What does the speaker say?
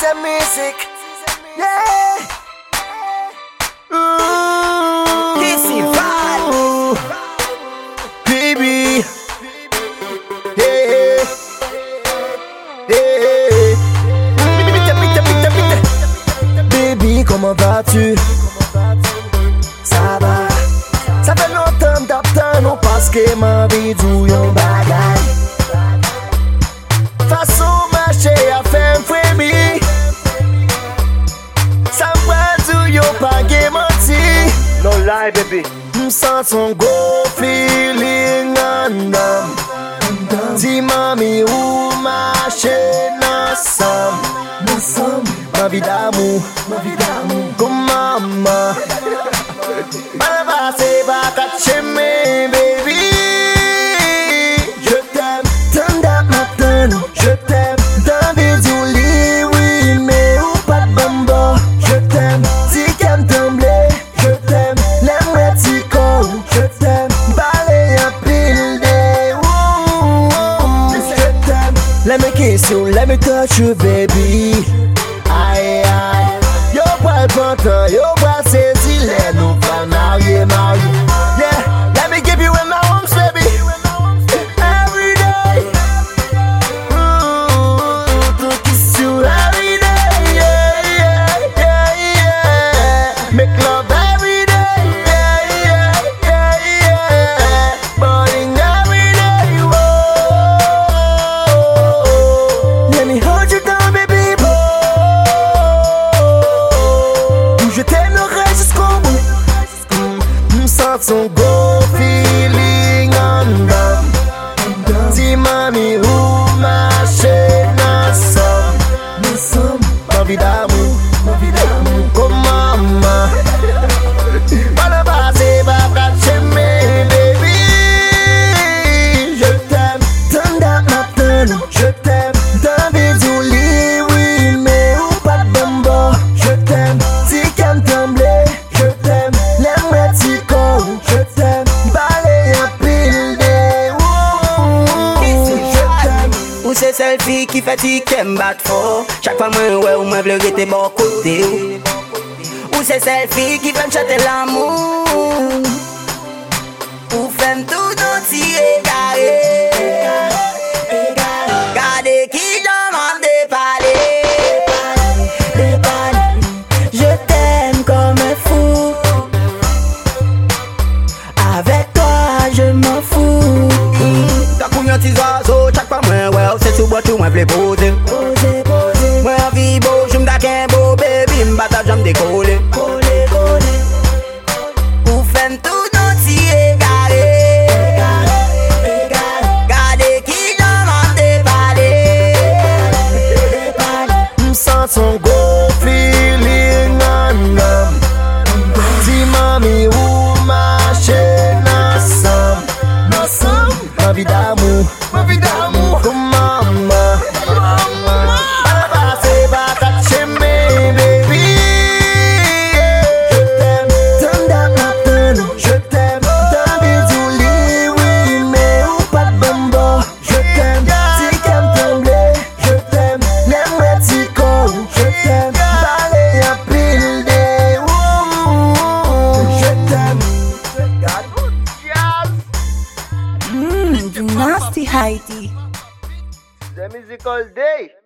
a music. Yeah. Ooh. Kissy vibe. Baby. Yeah. Yeah. Baby, comment vas-tu? Ça va. Ça fait longtemps d'attendre parce que ma vie d'où yon bagay. Façon marcher à faire un frémi. Ça va d'où yon pas menti. No lie, baby. M'sens son go feeling andam. Dis mami ou marcher ensemble. Ma vie d'amour, comme maman. Mal passé, va catcher me, baby. Je t'aime, tant d'ap matin, je t'aime. Dans des doulis, oui, mais ou pas de bamba. Je t'aime, si qu'aime trembler, je t'aime. L'aime petit con, je t'aime. Balai un pile de je t'aime. Let me kiss you, let me touch you, baby. Aïe aïe, yo pas content, yo pas saisi les nous pas marier. Yeah, let me give you in my arms, baby. Every day, to kiss you every day. Yeah. Make love every day. Yeah. Burning every day. Whoa. Let me hold you down, baby. Je t'aimerai jusqu'au bout. M'sens son go feeling andam. Dis mami ou marcher ensemble. Ma vie d'amour, comme maman. Mal passé, va catcher me, baby. Je t'aime, tant d'ap matin, je t'aime. Dans des doulis, oui, mais ou pas de bamba. Je t'aime, si qu'aime trembler, je t'aime. L'aime petit con, je t'aime. Balai un pile de je t'aime. Ou c'est celle fille qui fait qu'elle me bat fort. Chaque fois moi ouais ou moi v'le rete bon côté. Ou c'est celle fille qui fait me chanter l'amour. Ou fait me tout entier égaré. Gardez qui demande de parler. Je t'aime comme un fou. Avec toi je m'en fous. T'as combien de oiseaux, chaque fois moi ouais, c'est sous bois tout moi v'le poser. Moi en vie beau, j'me da qu'un beau baby, m'bata j'me décoller. Ou femme tout entier égaré. Gardez qui demande de parler. M'sens son go feeling andam. Dis mami ou marcher ensemble. Ma vie d'amour, comme maman. Mal passé, va catcher me, baby. Je t'aime, tant d'ap matin, je t'aime. Dans des doulis, oui, mais ou pas de bamba. Je t'aime, si qu'aime trembler, je t'aime. L'aime petit con, je t'aime. Balai un pile de je t'aime. Nasty Heidi. The musical day.